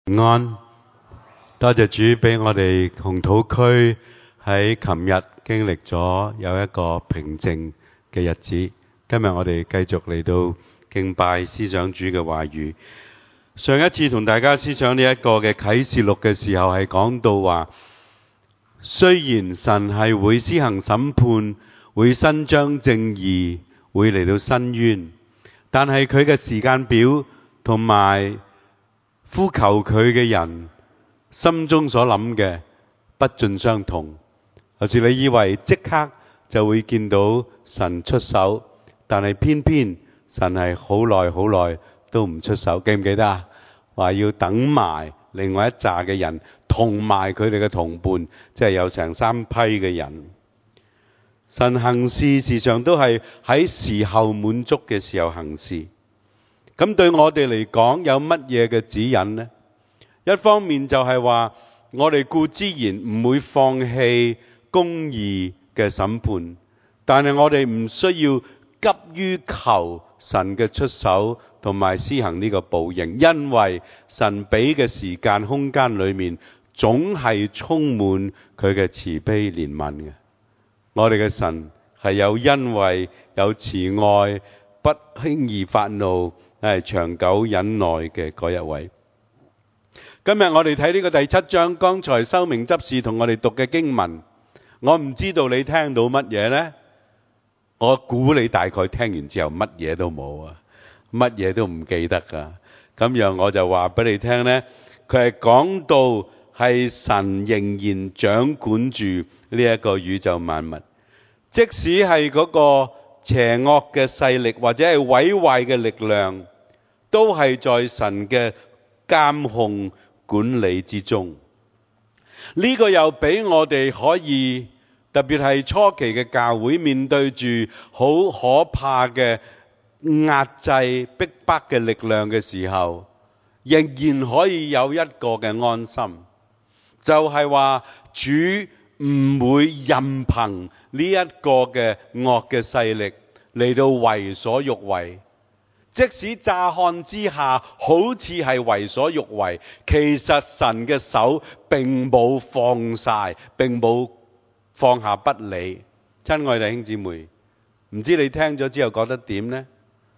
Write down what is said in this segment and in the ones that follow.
安，多謝主俾我哋紅土區喺琴日經歷咗有一個平靜嘅日子。今日我哋繼續嚟到敬拜思想主嘅話語。上一次同大家思想呢一個嘅啟示錄嘅時候，係講到話，雖然神係會施行審判，會伸張正義，會嚟到伸冤，但係佢嘅時間表同埋呼求佢嘅人心中所諗嘅不盡相同。有時你以為即刻就會見到神出手，但係偏偏神係好耐好耐都唔出手。記唔記得啊？話要等埋另外一紮嘅人同埋佢哋嘅同伴，即係有成3批嘅人。神行事時常都係喺時候滿足嘅時候行事。咁對我哋嚟講有乜嘢嘅指引呢？一方面就係話，我哋固之然唔會放棄公義嘅審判，但係我哋唔需要急於求神嘅出手同埋施行呢個報應，因為神俾嘅時間空間裏面總係充滿佢嘅慈悲憐憫嘅。我哋嘅神係有恩惠、有慈愛、不輕易發怒，係長久忍耐嘅嗰一位。今日我哋睇呢個第7章，剛才修明執事同我哋讀嘅經文，我唔知道你聽到乜嘢呢？我估你大概聽完之後乜嘢都冇啊，乜嘢都唔記得噶。咁樣我就話俾你聽呢，佢係講到係神仍然掌管住呢一個宇宙萬物，即使係嗰個邪惡嘅勢力或者係毀壞嘅力量，都係在神嘅監控管理之中。呢個又俾我哋可以，特別係初期嘅教會面對住好可怕嘅壓制逼迫嘅力量嘅時候，仍然可以有一個嘅安心，就係話主唔會任憑呢一個嘅惡嘅勢力嚟到為所欲為。即使乍看之下好似係為所欲為，其實神嘅手並冇放晒，並冇放下不理。親愛弟兄姊妹，唔知你聽咗之後覺得點呢？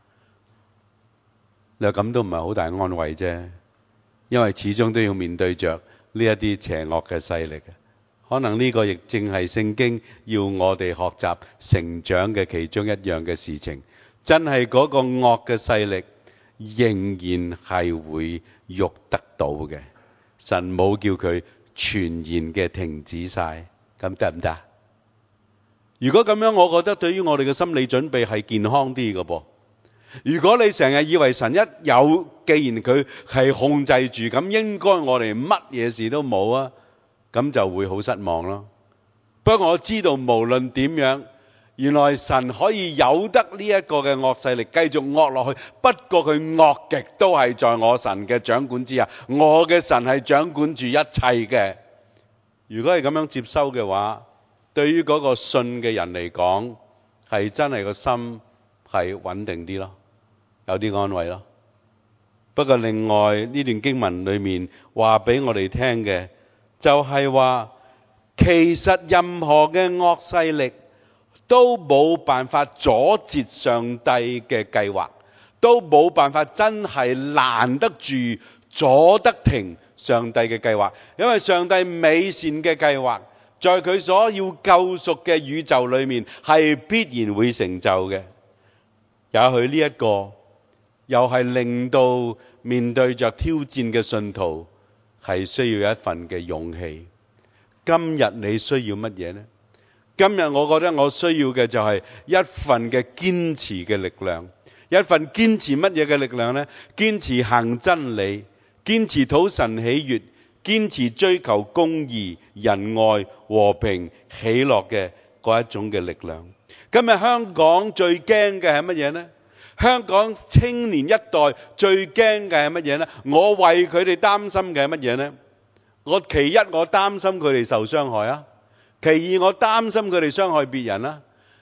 你話咁都唔係好大安慰啫，因為始終都要面對着呢一啲邪惡嘅勢力。可能呢個亦正係聖經要我哋學習成長嘅其中一樣嘅事情。真係嗰個惡嘅勢力仍然係會喐得到嘅，神冇叫佢全然嘅停止晒，咁得唔得？如果咁樣，我覺得對於我哋嘅心理準備係健康啲嘅噃。如果你成日以為神一有，既然佢係控制住，咁應該我哋乜嘢事都冇啊，咁就會好失望咯。不過我知道無論點樣，原來神可以有得呢一個嘅惡勢力繼續惡落去，不過佢惡極都係在我神嘅掌管之下。我嘅神係掌管住一切嘅。如果係咁樣接收嘅話，對於嗰個信嘅人嚟講，係真係個心係穩定啲咯，有啲安慰咯。不過另外呢段經文裏面話俾我哋聽嘅，就係話其實任何嘅惡勢力都冇辦法阻截上帝嘅計劃，都冇辦法真係攔得住、阻得停上帝嘅計劃。因為上帝美善嘅計劃，在佢所要救贖嘅宇宙裏面係必然會成就嘅。也許呢一個又係令到面對着挑戰嘅信徒係需要一份嘅勇氣。今日你需要乜嘢呢？今日我覺得我需要嘅就係一份嘅堅持嘅力量。一份堅持乜嘢嘅力量呢？堅持行真理，堅持討神喜悅，堅持追求公義、仁愛、和平、喜樂嘅嗰一種嘅力量。今日香港最驚嘅係乜嘢呢？香港青年一代最驚嘅係乜嘢呢？我為佢哋擔心嘅係乜嘢呢？其一，我擔心佢哋受傷害啊。其二，我擔心佢哋傷害別人啦。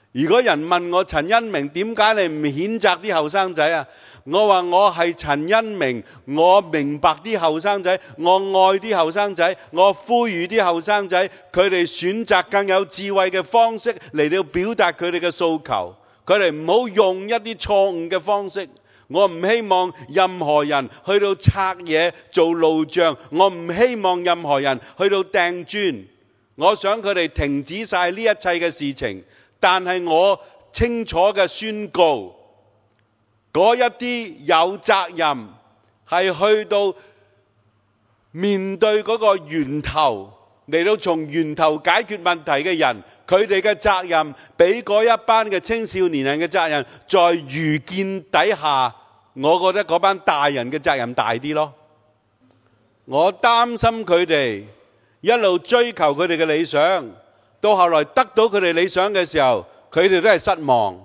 如果人問我陳恩明點解你唔譴責啲後生仔啊？我話我係陳恩明，我明白啲後生仔，我愛啲後生仔，我呼籲啲後生仔，佢哋選擇更有智慧嘅方式嚟到表達佢哋嘅訴求，佢哋唔好用一啲錯誤嘅方式。我唔希望任何人去到拆嘢做路障，我唔希望任何人去到掟磚。我想佢哋停止晒呢一切嘅事情，但係我清楚嘅宣告，嗰一啲有責任係去到面對嗰個源頭，嚟到從源頭解決問題嘅人，佢哋嘅責任比嗰一班嘅青少年人嘅責任在愚見底下，我覺得嗰班大人嘅責任大啲咯。我擔心佢哋一路追求佢哋嘅理想，到後來得到佢哋理想嘅時候，佢哋都係失望。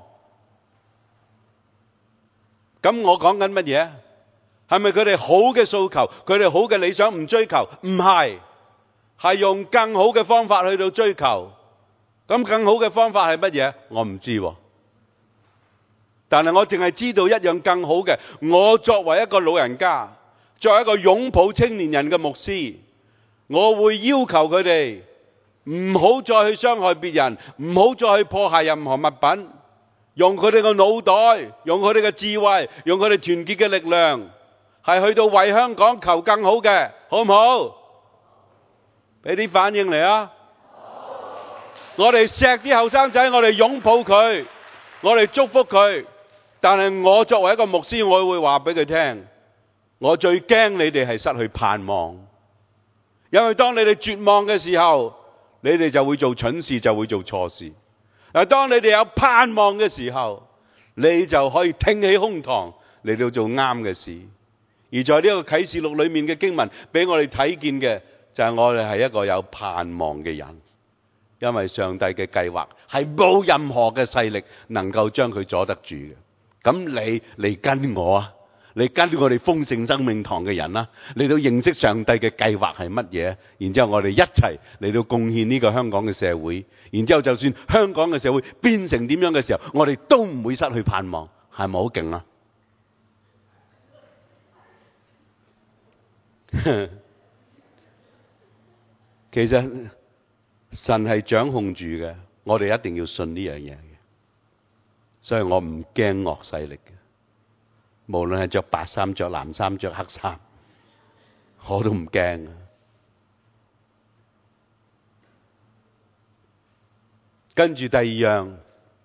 咁我講緊乜嘢？係咪佢哋好嘅訴求，佢哋好嘅理想唔追求？唔係，係用更好嘅方法去到追求。咁更好嘅方法係乜嘢？我唔知喎。但係我淨係知道一樣更好嘅。我作為一個老人家，作為一個擁抱青年人嘅牧師，我會要求佢哋唔好再去傷害別人，唔好再去破壞任何物品。用佢哋嘅腦袋，用佢哋嘅智慧，用佢哋團結嘅力量，係去到為香港求更好嘅，好唔好？俾啲反應嚟啊！我哋錫啲後生仔，我哋擁抱佢，我哋祝福佢。但係我作為一個牧師，我會話俾佢聽，我最驚你哋係失去盼望。因為當你哋絕望嘅時候，你哋就會做蠢事，就會做錯事。嗱，當你哋有盼望嘅時候，你就可以挺起胸膛嚟到做啱嘅事。而在呢個啟示錄裏面嘅經文，俾我哋睇見嘅就係我哋係一個有盼望嘅人，因為上帝嘅計劃係冇任何嘅勢力能夠將佢阻得住嘅。咁你嚟跟我啊！你跟我哋豐盛生命堂嘅人啦，嚟到認識上帝嘅計劃係乜嘢，然之後我哋一齊嚟到貢獻呢個香港嘅社會，然之後就算香港嘅社會變成點樣嘅時候，我哋都唔會失去盼望，係咪好勁啊？其實神係掌控住嘅，我哋一定要信呢樣嘢嘅，所以我唔驚惡勢力嘅。無論係着白衫、着藍衫、着黑衫，我都唔驚。跟住第二樣，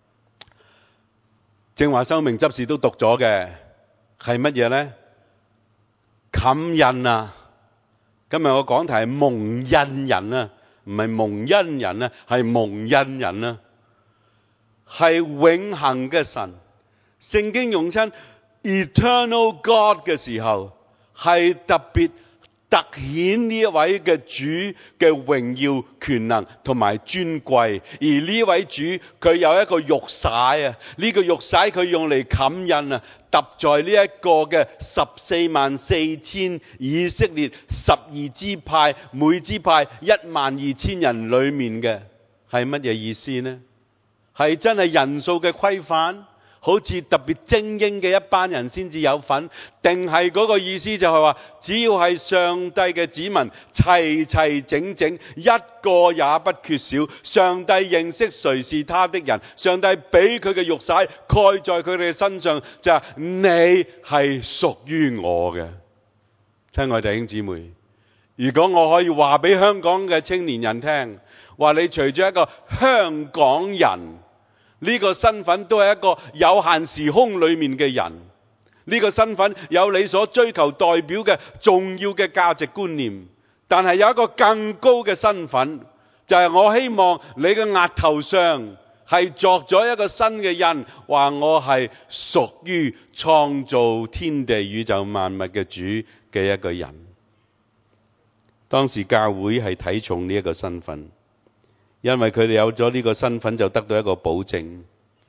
正話生命執事都讀咗嘅係乜嘢咧？感恩啊！今日我講題係蒙恩人啊，唔係蒙恩人啊，係蒙恩人啊，係永恆嘅神。聖經用親Eternal God 嘅時候，係特別突顯呢一位嘅主嘅榮耀、權能同埋尊貴。而呢位主佢有一個玉璽啊，呢個玉璽佢用嚟感恩啊，揼在呢一個嘅144000以色列12支派，每支派12000人裏面嘅，係乜嘢意思呢？係真係人數嘅規範？好似特別精英嘅一班人先至有份，定係嗰個意思就係話，只要係上帝嘅子民，齊齊整整，一個也不缺少。上帝認識誰是他的人，上帝俾佢嘅玉璽蓋在佢哋嘅身上，就係你係屬於我嘅。親愛弟兄姊妹，如果我可以話俾香港嘅青年人聽，話你除咗一個香港人，呢個身份都係一個有限時空裏面嘅人，呢個身份有你所追求代表嘅重要嘅價值觀念，但係有一個更高嘅身份，就係我希望你嘅額頭上係作咗一個新嘅印，話我係屬於創造天地宇宙萬物嘅主嘅一個人。當時教會係睇重呢一個身份，因為佢哋有咗呢個身份，就得到一個保證。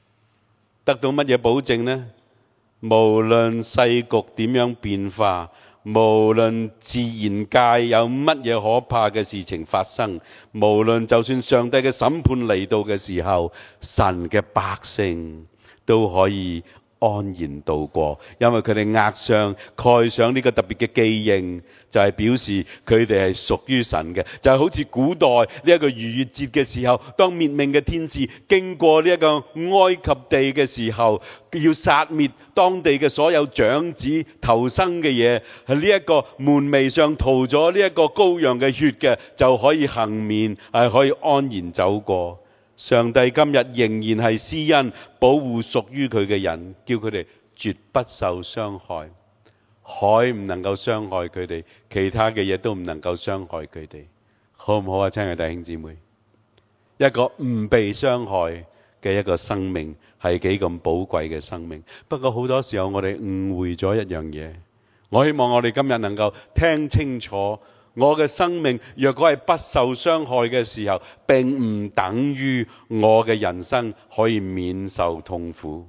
得到乜嘢保證呢？無論世局點樣變化， 無論自然界有乜嘢可怕嘅事情發生，無論就算上帝嘅審判嚟到嘅時候，神嘅百姓都可以安然度過，因為佢哋額上蓋上呢個特別嘅記認，就係表示佢哋係屬於神嘅。就係好似古代呢一個逾越節嘅時候，當滅命嘅天使經過呢一個埃及地嘅時候，要殺滅當地嘅所有長子頭生嘅嘢，係呢一個門楣上塗咗呢一個羔羊嘅血嘅，就可以幸免，係可以安然走過。上帝今日仍然係施恩保護屬於佢嘅人，叫佢哋絕不受傷害。海唔能夠傷害佢哋，其他嘅嘢都唔能夠傷害佢哋，好唔好啊？親愛弟兄姊妹，一個唔被傷害嘅一個生命係幾咁寶貴嘅生命。不過好多時候我哋誤會咗一樣嘢，我希望我哋今日能夠聽清楚。我嘅生命若果係不受傷害嘅時候，並唔等於我嘅人生可以免受痛苦。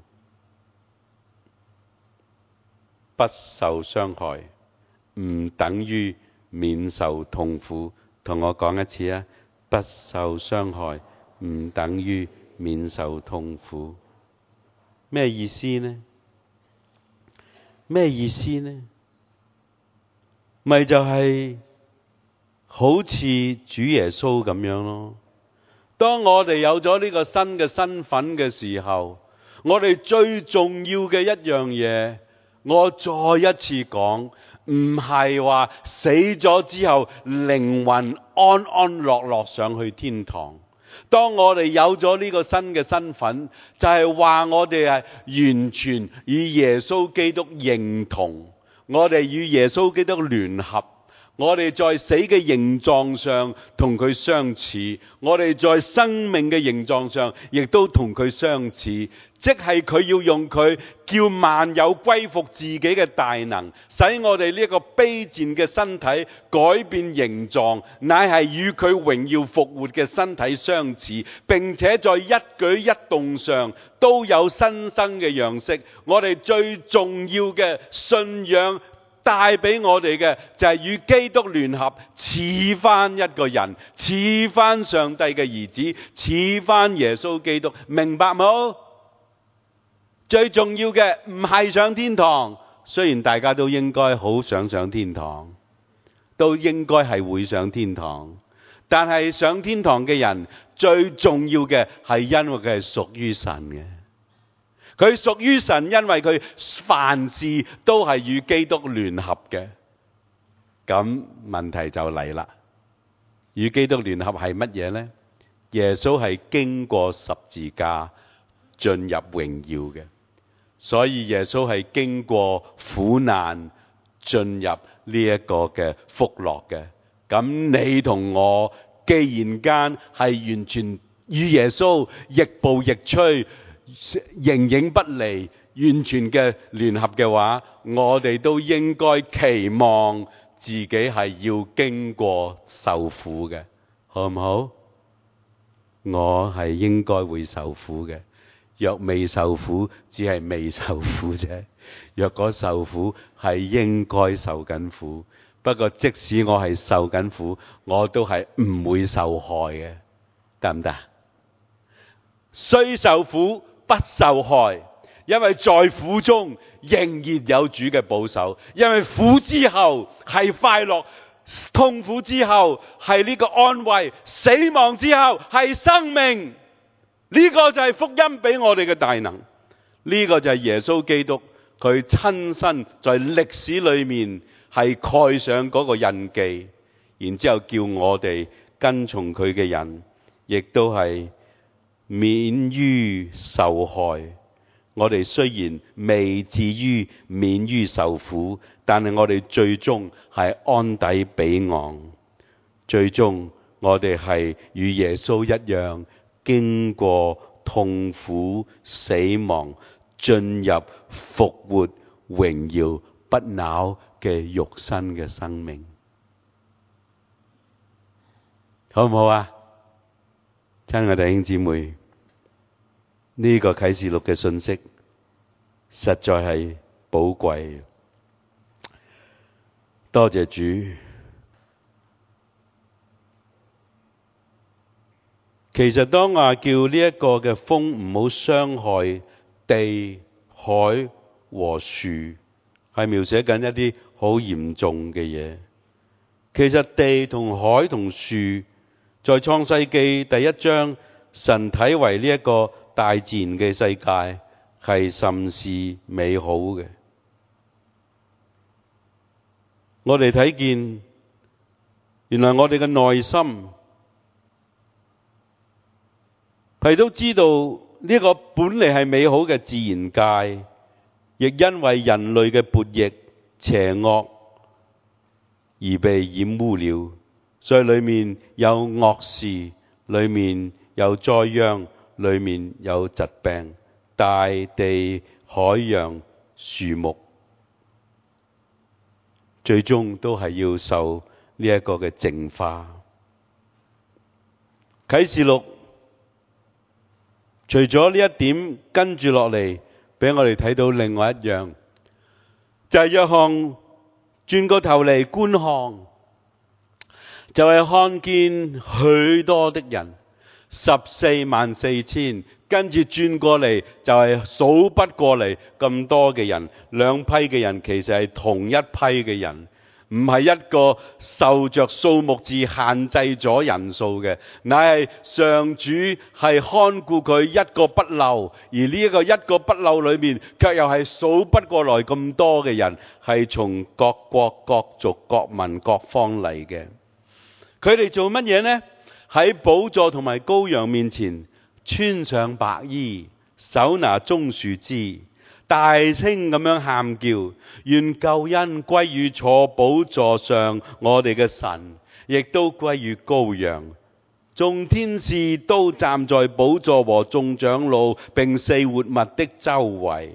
不受傷害唔等於免受痛苦。同我講一次啊！不受傷害唔等於免受痛苦。咩意思呢？咩意思呢？咪就係好似主耶穌咁樣咯。當我哋有咗呢個新嘅身份嘅時候，我哋最重要嘅一樣嘢，我再一次講，唔係話死咗之後靈魂安安樂樂上去天堂。當我哋有咗呢個新嘅身份，就係話我哋係完全與耶穌基督認同，我哋與耶穌基督聯合。我哋在死嘅形狀上同佢相似，我哋在生命嘅形狀上亦都同佢相似，即係佢要用佢叫萬有歸服自己嘅大能，使我哋呢一個卑賤嘅身體改變形狀，乃係與佢榮耀復活嘅身體相似，並且在一舉一動上都有新生嘅樣式。我哋最重要嘅信仰帶俾我哋嘅就係與基督聯合，似翻一個人，似翻上帝嘅兒子，似翻耶穌基督，明白冇？最重要嘅唔係上天堂，雖然大家都應該好想上天堂，都應該係會上天堂，但係上天堂嘅人最重要嘅係因為佢係屬於神嘅。佢屬於神，因為佢凡事都係與基督聯合嘅。咁問題就嚟啦，與基督聯合係乜嘢呢？耶穌係經過十字架進入榮耀嘅，所以耶穌係經過苦難進入呢一個嘅福樂嘅。咁你同我既然間係完全與耶穌亦步亦趨，形影不離，完全嘅聯合嘅話，我哋都應該期望自己係要經過受苦嘅，好唔好？我係應該會受苦嘅，若未受苦，只係未受苦啫。若果受苦，係應該受緊苦。不過即使我係受緊苦，我都係唔會受害嘅，得唔得？雖受苦不受害，因為在苦中仍然有主嘅保守，因為苦之後係快樂，痛苦之後係呢個安慰，死亡之後係生命。呢個就係福音俾我哋嘅大能，呢個就係耶穌基督佢親身在歷史裏面係蓋上嗰個印記，然之後叫我哋跟從佢嘅人亦都係免於受害。我哋雖然未至於免於受苦，但係我哋最終係安抵彼岸。最終我哋係與耶穌一樣，經過痛苦死亡，進入復活榮耀不朽嘅肉身嘅生命。好唔好啊？親愛弟兄姊妹，呢個啟示錄嘅信息實在係寶貴。 多謝主。其實當話叫呢一個嘅風唔好傷害地、海和樹，係描寫緊一啲好嚴重嘅嘢。其實地同海同樹，在創世記第一章，神睇為呢一個大自然嘅世界係甚是美好嘅。我哋睇見，原來我哋嘅內心係都知道呢個本嚟係美好嘅自然界，亦因為人類嘅悖逆、邪惡而被染污了。所以裏面有惡事，裏面有災殃，裏面有疾病，大地、海洋、樹木，最終都係要受呢一個嘅淨化。啟示錄除咗呢一點，跟住落嚟俾我哋睇到另外一樣，就係約翰轉個頭嚟觀看，就係看見許多的人144000，跟住轉過嚟就係數不過嚟咁多嘅人。兩批嘅人其實係同一批嘅人，唔係一個受着數目字限制咗人數嘅，乃係上主係看顧佢一個不漏，而呢一個一個不漏裏面，卻又係數不過來咁多嘅人，係從各國、各族、各民、各方嚟嘅。佢哋做乜嘢呢？喺寶座同埋羔羊面前，穿上白衣，手拿棕樹枝，大聲咁樣喊叫，願救恩歸於坐寶座上我哋嘅神，亦都歸於羔羊。眾天使都站在寶座和眾長老並四活物的周圍。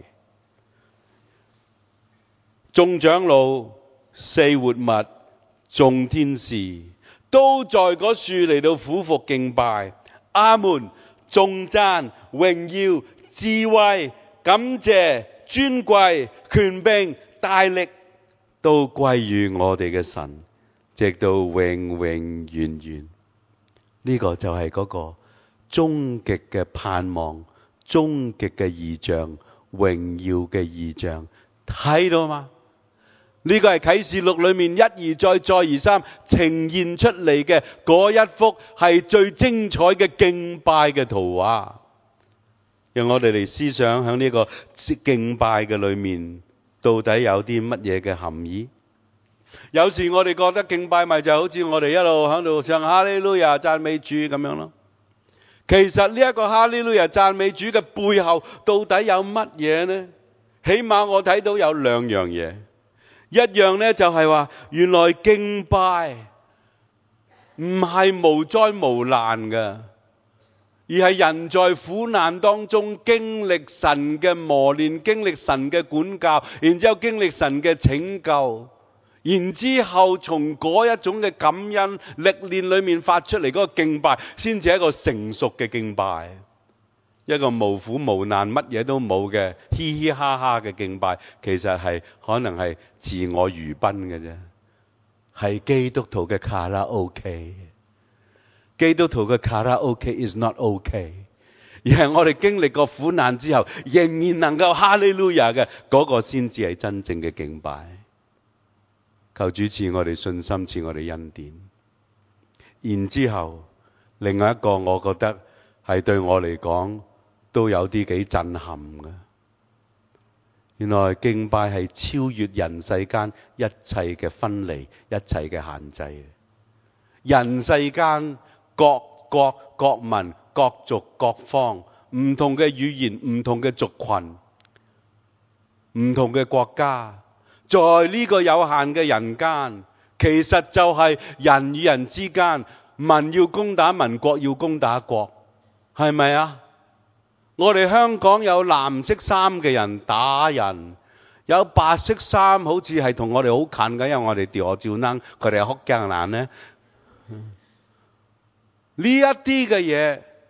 眾長老、四活物、眾天使都在嗰樹嚟到俯伏敬拜。阿們，頌讚、榮耀、智慧、感謝、尊貴、權柄、大力，都歸於我哋嘅神，直到永永遠遠。呢個就係嗰個終極嘅盼望，終極嘅異象，榮耀嘅異象，睇到嗎？呢個係啟示錄裏面一而再、再而三呈現出嚟嘅嗰一幅係最精彩嘅敬拜嘅圖畫。讓我哋嚟思想喺呢個敬拜嘅裏面，到底有啲乜嘢嘅含義？有時我哋覺得敬拜咪就好似我哋一路喺度唱哈利路亞讚美主咁樣咯。其實呢一個哈利路亞讚美主嘅背後到底有乜嘢呢？起碼我睇到有兩樣嘢。一樣呢就係話，原來敬拜唔係無災無難嘅，而係人在苦難當中經歷神嘅磨練，經歷神嘅管教，然之後經歷神嘅拯救，然之後從嗰一種嘅感恩歷練裏面發出嚟嗰個敬拜，先至係一個成熟嘅敬拜。一個無苦無難乜嘢都冇嘅嘻嘻哈哈嘅敬拜，其實係可能係自我娛賓嘅啫，係基督徒嘅卡拉 OK。基督徒嘅卡拉 OK is not OK， 而係我哋經歷過苦難之後，仍然能夠哈利路亞嘅嗰個先至係真正嘅敬拜。求主賜我哋信心，賜我哋恩典。然之後，另外一個我覺得係對我嚟講都有啲幾震撼嘅。原來敬拜係超越人世間一切嘅分離，一切嘅限制。人世間各國、各民、各族、各方，唔同嘅語言、唔同嘅族群、唔同嘅國家，在呢個有限嘅人間，其實就係人與人之間，民要攻打民，國要攻打國，係咪啊？我哋香港有藍色衫嘅人打人，有白色衫好似係同我哋好近嘅，因為我哋調照能，佢哋係福建人呢。呢一啲嘅嘢，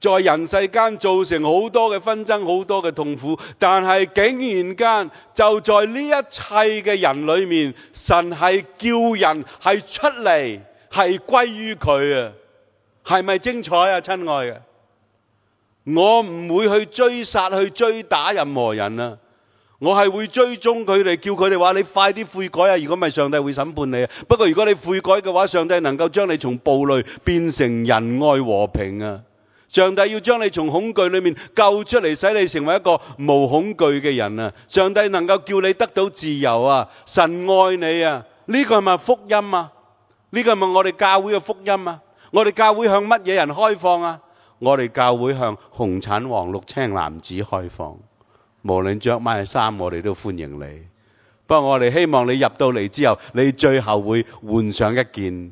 在人世間造成好多嘅紛爭，好多嘅痛苦，但係竟然間就在呢一切嘅人裏面，神係叫人係出嚟，係歸於佢啊！係咪精彩啊，親愛嘅？我唔會去追殺、去追打任何人啊！我係會追蹤佢哋，叫佢哋話你快啲悔改啊！如果唔係，上帝會審判你啊！不過如果你悔改嘅話，上帝能夠將你從暴戾變成仁愛和平啊！上帝要將你從恐懼裏面救出嚟，使你成為一個無恐懼嘅人啊！上帝能夠叫你得到自由啊！神愛你啊！呢個係咪福音啊？呢個係咪我哋教會嘅福音啊？我哋教會向乜嘢人開放啊？我哋教會向紅橙黃綠青藍紫開放，無論着乜衫，我哋都歡迎你。不過我哋希望你入到嚟之後，你最後會換上一件。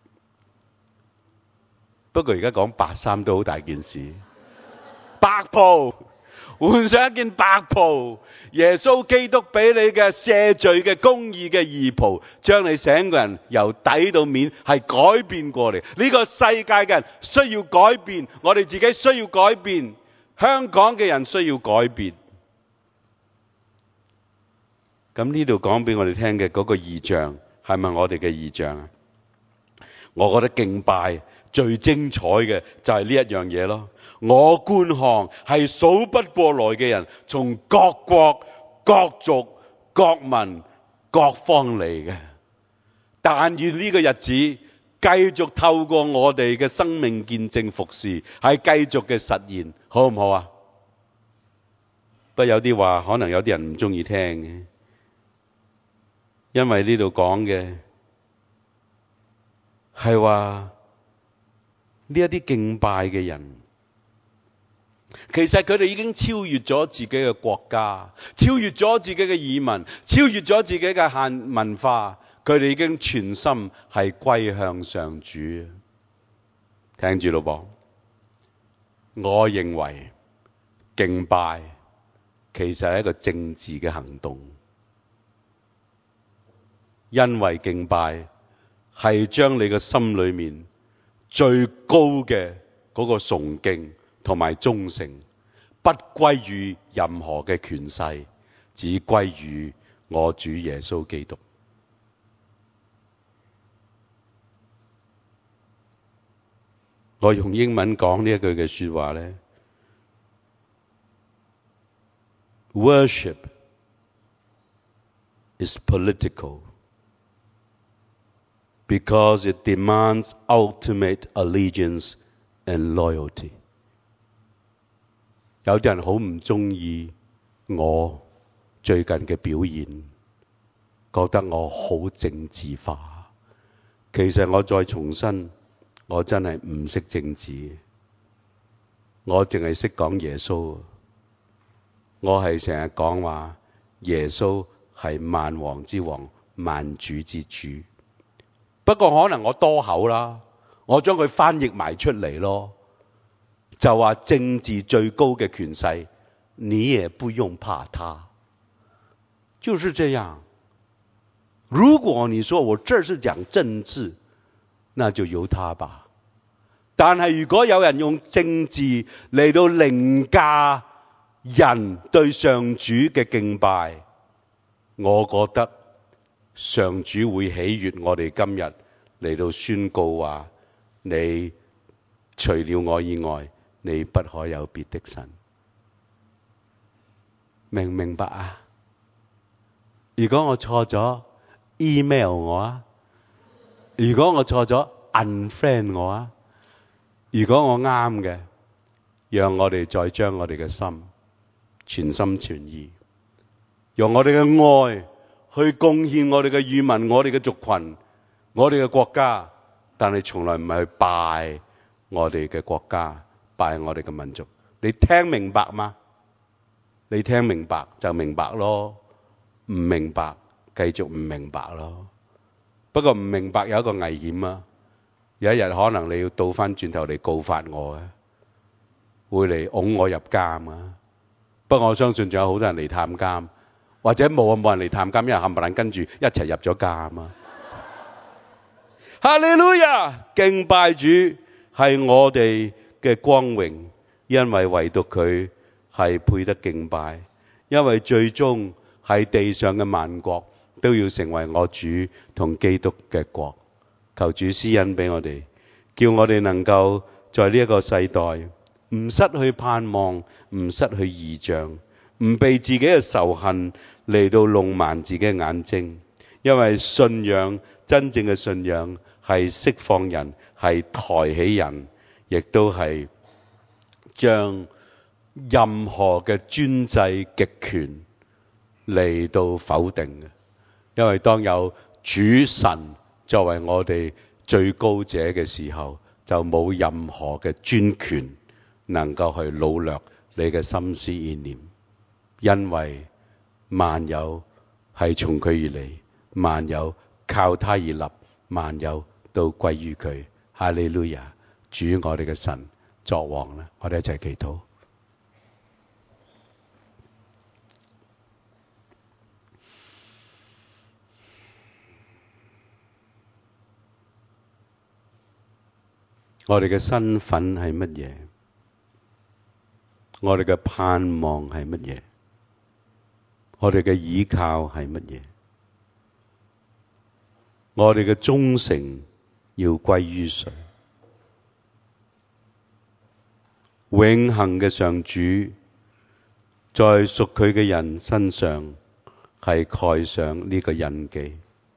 不過而家講白衫都好大件事，白袍，換上一件白袍，耶穌基督俾你嘅赦罪嘅公義嘅義袍，將你成個人由底到面係改變過嚟。呢個世界嘅人需要改變，我哋自己需要改變，香港嘅人需要改變。咁呢度講俾我哋聽嘅嗰個異象係咪我哋嘅異象啊？我覺得敬拜最精彩嘅就係呢一樣嘢咯。我觀看係數不過來嘅人，從各國、各族、各民、各方嚟嘅。但願呢個日子繼續透過我哋嘅生命見證服侍，係繼續嘅實現，好唔好啊？不過有啲話可能有啲人唔中意聽嘅，因為呢度講嘅係話呢一啲敬拜嘅人，其實佢哋已經超越咗自己嘅國家，超越咗自己嘅語文，超越咗自己嘅限文化，佢哋已經全心係歸向上主。聽住咯噃，我認為敬拜其實係一個政治嘅行動，因為敬拜係將你嘅心裏面最高嘅嗰個崇敬同埋忠誠，不歸於任何嘅權勢，只歸於我主耶穌基督。我用英文講呢一句嘅說話咧 ，Worship is political because it demands ultimate allegiance and loyalty。有啲人好唔中意我最近嘅表現，覺得我好政治化。其實我再重申，我真係唔識政治，我淨係識講耶穌。我係成日講話耶穌係萬王之王、萬主之主。不過可能我多口啦，我將佢翻譯埋出嚟咯，就話政治最高嘅權勢，你也不用怕他，就是這樣。如果你說我這是講政治，那就由他吧。但係如果有人用政治嚟到凌駕人對上主嘅敬拜，我覺得上主會喜悅我哋今日嚟到宣告話，你除了我以外，你不可有別的神。明唔明白啊？如果我錯咗 email 我啊，如果我錯咗 unfriend 我啊，如果我啱嘅，讓我哋再將我哋嘅心全心全意，用我哋嘅愛去貢獻我哋嘅語文、我哋嘅族群、我哋嘅國家，但係從來唔係去拜我哋嘅國家、拜我哋嘅民族。你聽明白嗎？你聽明白就明白咯，唔明白繼續唔明白咯。不過唔明白有一個危險啊，有一日可能你要倒翻轉頭嚟告發我啊，會嚟拱我入監啊。不過我相信仲有好多人嚟探監，或者冇人嚟探監，因為冚唪唥跟住一齊入咗監啊。哈利路亞！敬拜主係我哋嘅光榮， 因為唯獨佢係配得敬拜，因為最終係地上嘅萬國都要成為我主同基督嘅國。求主施恩俾我哋，叫我哋能夠在呢一個世代唔失去盼望，唔失去異象，唔被自己嘅仇恨嚟到弄盲自己嘅眼睛。因為信仰，真正嘅信仰係釋放人，係抬起人，亦都係將任何嘅專制極權嚟到否定嘅。因為當有主神作為我哋最高者嘅時候，就冇任何嘅專權能夠去擄掠你嘅心思意念，因為萬有係從佢而嚟，萬有靠他而立，萬有都歸於佢。哈利路亞！主我哋嘅神作王啦！我哋一齊祈禱。我哋嘅身份係乜嘢？我哋嘅盼望係乜嘢？我哋嘅依靠係乜嘢？我哋嘅忠誠要歸於誰？永恆嘅上主在屬佢嘅人身上係蓋上呢個印記。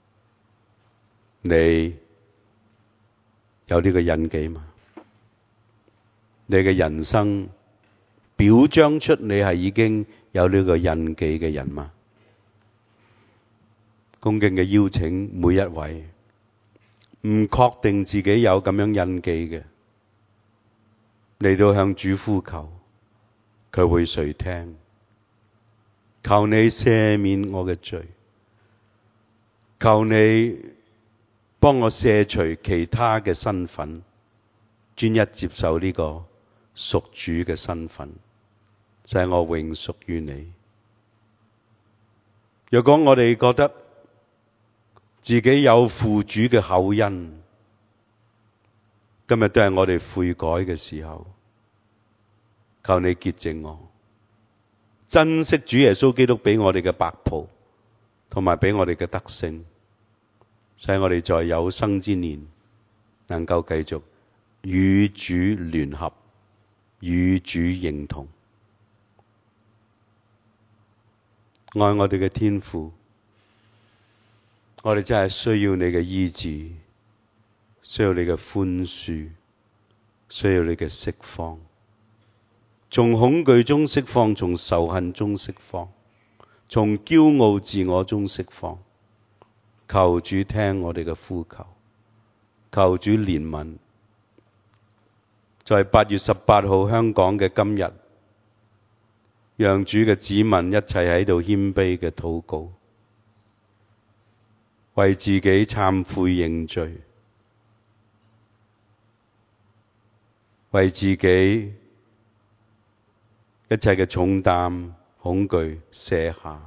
你有呢個印記嗎？你嘅人生表彰出你係已經有呢個印記嘅人嗎？恭敬嘅邀請每一位唔確定自己有咁樣印記嘅，嚟到向主呼求，佢會垂聽。求你赦免我嘅罪，求你幫我卸除其他嘅身份，專一接受呢個屬主嘅身份，使我永屬於你。若果我哋覺得自己有父主嘅厚恩，今日都係我哋悔改嘅時候，求你潔淨我，珍惜主耶穌基督俾我哋嘅白袍，同埋俾我哋嘅德性，使我哋在有生之年能夠繼續與主聯合，與主認同。愛我哋嘅天父，我哋真係需要你嘅醫治，需要你嘅寬恕，需要你嘅釋放，從恐懼中釋放，從仇恨中釋放，從驕傲自我中釋放。求主聽我哋嘅呼求，求主憐憫。在8月18號香港嘅今日，讓主嘅子民一齊喺度謙卑嘅禱告，為自己懺悔認罪，為自己一切嘅重擔恐懼卸下，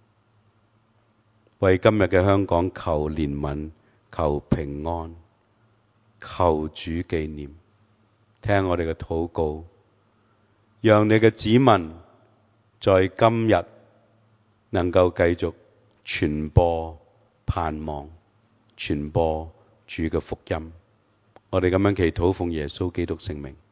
為今日嘅香港求憐憫，求平安，求主紀念，聽我哋嘅禱告，讓你嘅子民在今日能夠繼續傳播盼望，傳播主嘅福音。我哋咁樣祈禱，奉耶穌基督聖名。